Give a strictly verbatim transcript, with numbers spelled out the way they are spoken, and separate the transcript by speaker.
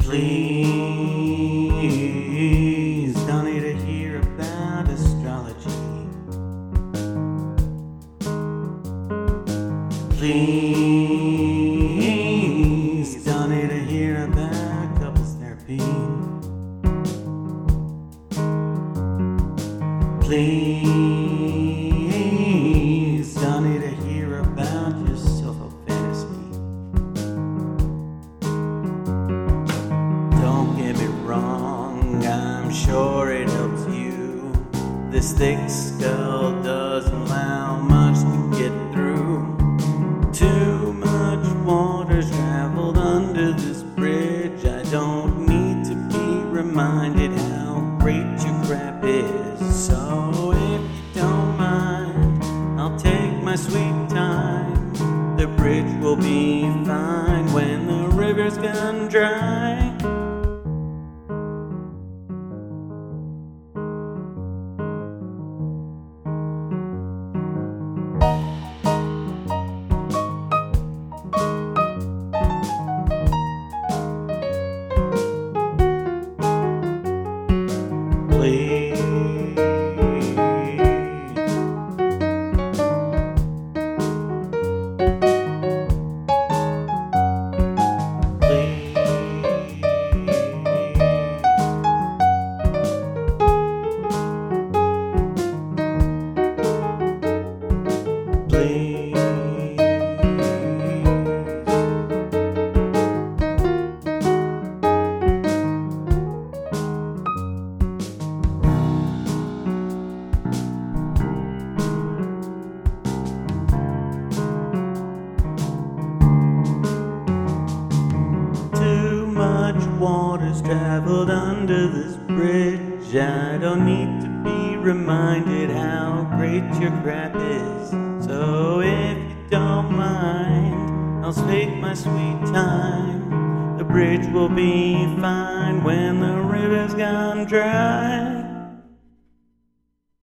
Speaker 1: Please don't need to hear about astrology. Please don't need to hear about couples therapy. Please don't need to hear about your self-help fantasy. Don't get me wrong, I'm sure it helps you. This thick skull doesn't allow much to get through. Too much water's traveled under this bridge. I don't need to be reminded how great your crap is. So if you don't mind, I'll take my sweet time. The bridge will be fine when the river's gone dry. Please, please, too much water's traveled under this bridge. I don't need to be reminded how great your crap is. So if you don't mind, I'll take my sweet time. The bridge will be fine when the river's gone dry.